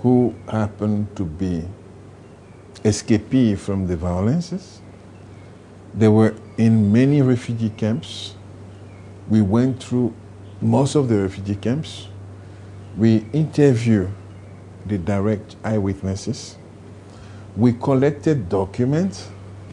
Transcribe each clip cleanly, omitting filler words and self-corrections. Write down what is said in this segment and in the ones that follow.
who happened to be escapee from the violences. They were in many refugee camps. We went through most of the refugee camps. We interviewed the direct eyewitnesses. We collected documents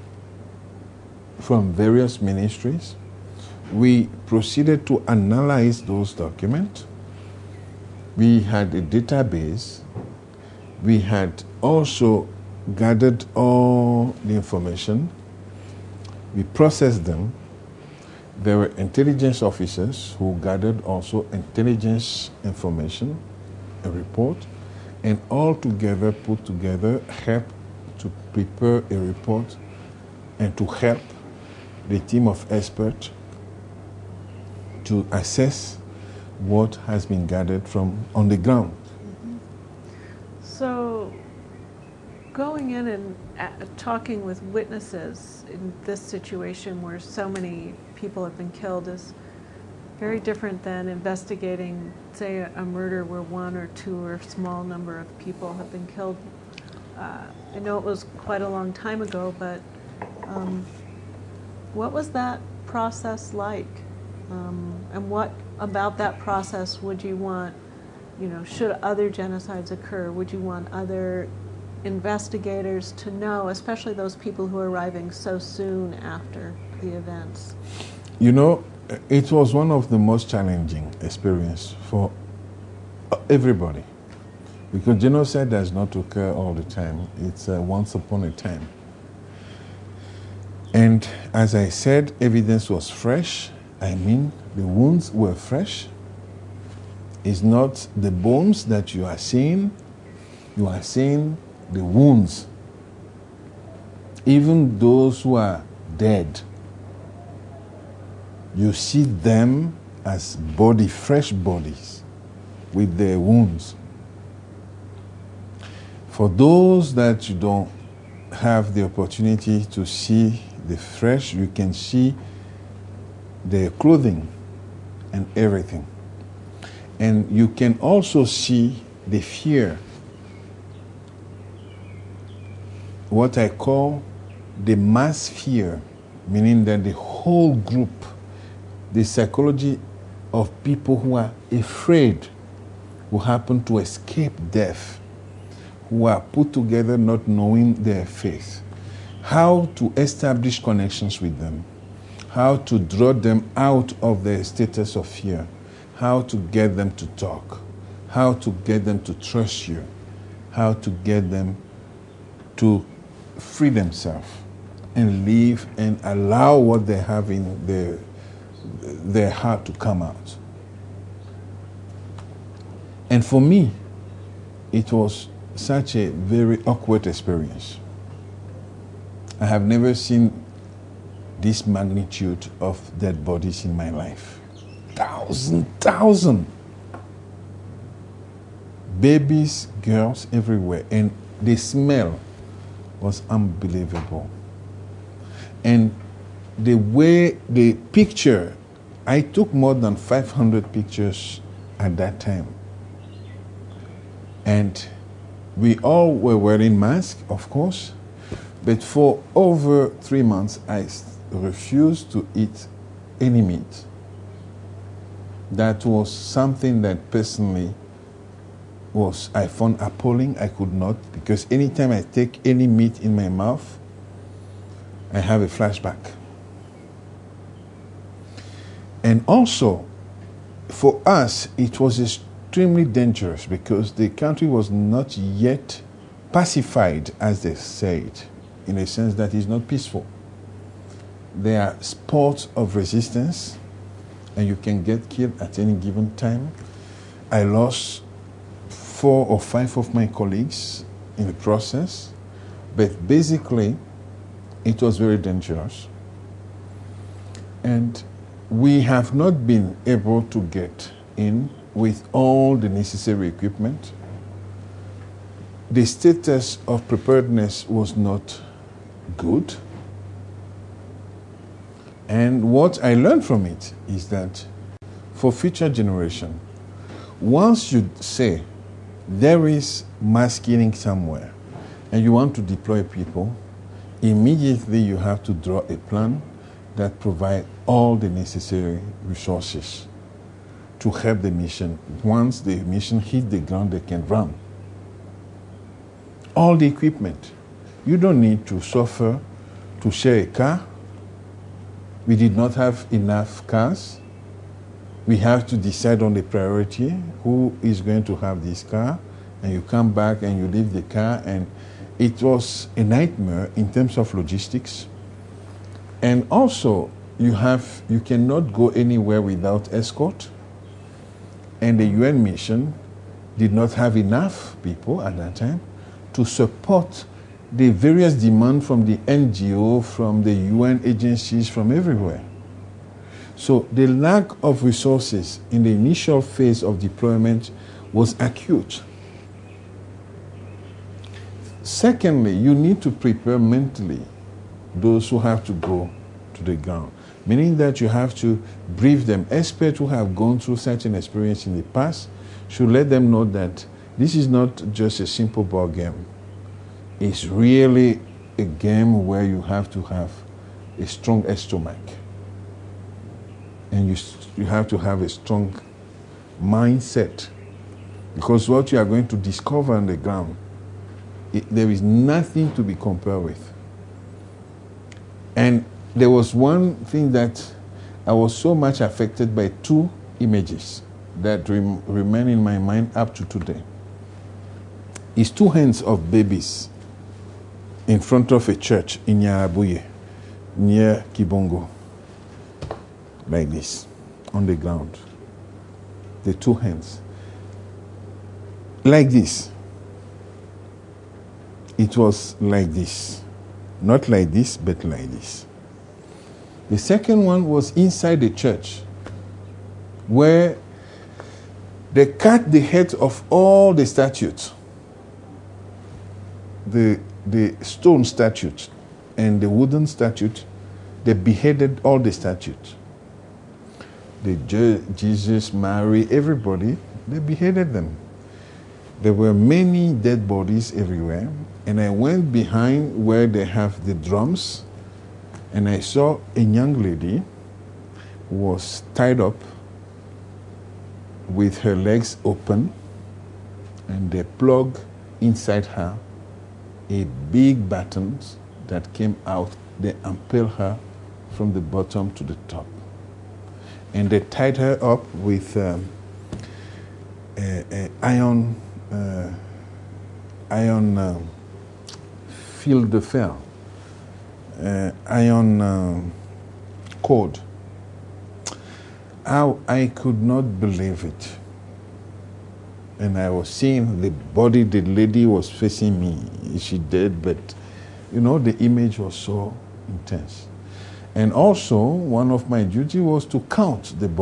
from various ministries. We proceeded to analyze those documents. We had a database. We had also gathered all the information. We processed them. There were intelligence officers who gathered also intelligence information, a report, and all together put together helped to prepare a report and to help the team of experts to assess what has been gathered from on the ground. So, going in and talking with witnesses in this situation where so many people have been killed is very different than investigating, say, a murder where one or two or a small number of people have been killed. I know it was quite a long time ago, but what was that process like? And what about that process would you want, should other genocides occur, would you want other investigators to know, especially those people who are arriving so soon after the events? It was one of the most challenging experiences for everybody, because genocide does not occur all the time. It's once upon a time. And as I said, evidence was fresh. I mean, the wounds were fresh. It's not the bones that you are seeing. You are seeing the wounds. Even those who are dead, you see them as fresh bodies with their wounds. For those that you don't have the opportunity to see the fresh, you can see their clothing and everything. And you can also see the fear, what I call the mass fear, meaning that the whole group, the psychology of people who are afraid, who happen to escape death, who are put together not knowing their faith, how to establish connections with them, how to draw them out of their status of fear, how to get them to talk, how to get them to trust you, how to get them to free themselves and live and allow what they have in their heart to come out. And for me, it was such a very awkward experience. I have never seen this magnitude of dead bodies in my life. 1,000. Babies, girls everywhere. And the smell was unbelievable. And the way the picture, I took more than 500 pictures at that time. And we all were wearing masks, of course. But for over 3 months, I refused to eat any meat. That was something that personally I found appalling. I could not, because anytime I take any meat in my mouth, I have a flashback. And also, for us, it was extremely dangerous because the country was not yet pacified, as they say it, in a sense that is not peaceful. There are spots of resistance, and you can get killed at any given time. I lost 4 or 5 of my colleagues in the process, but basically, it was very dangerous. And we have not been able to get in with all the necessary equipment. The status of preparedness was not good. And what I learned from it is that for future generation, once you say there is mass killing somewhere and you want to deploy people, immediately you have to draw a plan that provides all the necessary resources to help the mission. Once the mission hits the ground, they can run. All the equipment. You don't need to suffer to share a car. We did not have enough cars. We have to decide on the priority, who is going to have this car, and you come back and you leave the car, and it was a nightmare in terms of logistics. And also, you cannot go anywhere without escort, and the UN mission did not have enough people at that time to support the various demands from the NGO, from the UN agencies, from everywhere. So the lack of resources in the initial phase of deployment was acute. Secondly, you need to prepare mentally those who have to go to the ground, meaning that you have to brief them. Experts who have gone through such an experience in the past should let them know that this is not just a simple ball game. It's really a game where you have to have a strong stomach. And you have to have a strong mindset. Because what you are going to discover on the ground, there is nothing to be compared with. And there was one thing that I was so much affected by, two images that remain in my mind up to today. It's two hands of babies in front of a church in Yarabuye, near Kibongo, like this, on the ground. The two hands. Like this. It was like this. Not like this, but like this. The second one was inside the church, where they cut the heads of all the statues. The stone statue and the wooden statue, they beheaded all the statues. Jesus, Mary, everybody, they beheaded them. There were many dead bodies everywhere, and I went behind where they have the drums, and I saw a young lady who was tied up with her legs open, and they plug inside her a big baton that came out. They impaled her from the bottom to the top. And they tied her up with iron fil de fer, iron cord. I could not believe it. And I was seeing the body, the lady was facing me. She dead, but the image was so intense. And also, one of my duties was to count the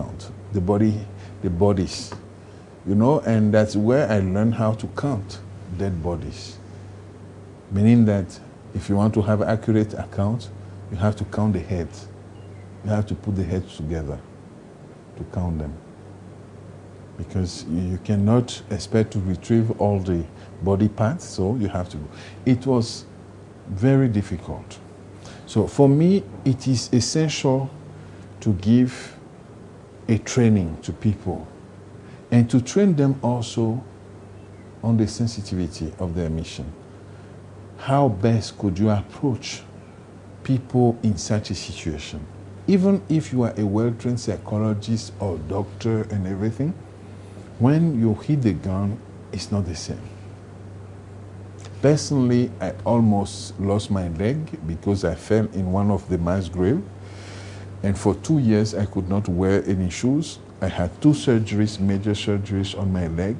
bodies, and that's where I learned how to count dead bodies. Meaning that if you want to have accurate account, you have to count the heads. You have to put the heads together to count them. Because you cannot expect to retrieve all the body parts, so you have to. It was very difficult. So for me, it is essential to give a training to people and to train them also on the sensitivity of their mission. How best could you approach people in such a situation? Even if you are a well-trained psychologist or doctor and everything, when you hit the ground, it's not the same. Personally, I almost lost my leg because I fell in one of the mass graves. And for 2 years, I could not wear any shoes. I had 2 surgeries, major surgeries on my leg.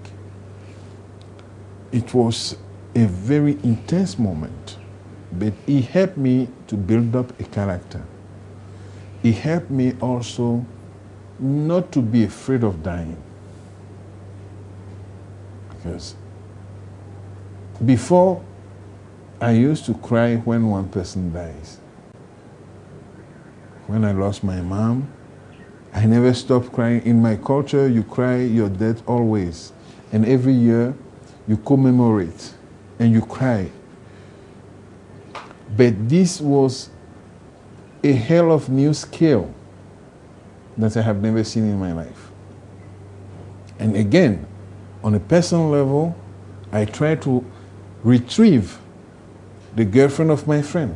It was a very intense moment, but it helped me to build up a character. It helped me also not to be afraid of dying. Because before, I used to cry when one person dies. When I lost my mom, I never stopped crying. In my culture, you cry your death always. and every year you commemorate and you cry. But this was a hell of new scale that I have never seen in my life. And again, on a personal level, I tried to retrieve the girlfriend of my friend.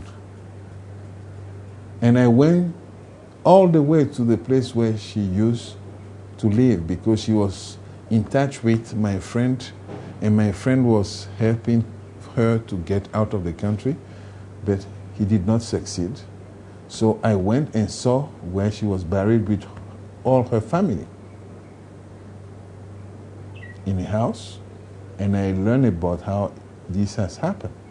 And I went all the way to the place where she used to live because she was in touch with my friend, and my friend was helping her to get out of the country, but he did not succeed. So I went and saw where she was buried with all her family in a house, and I learned about how this has happened.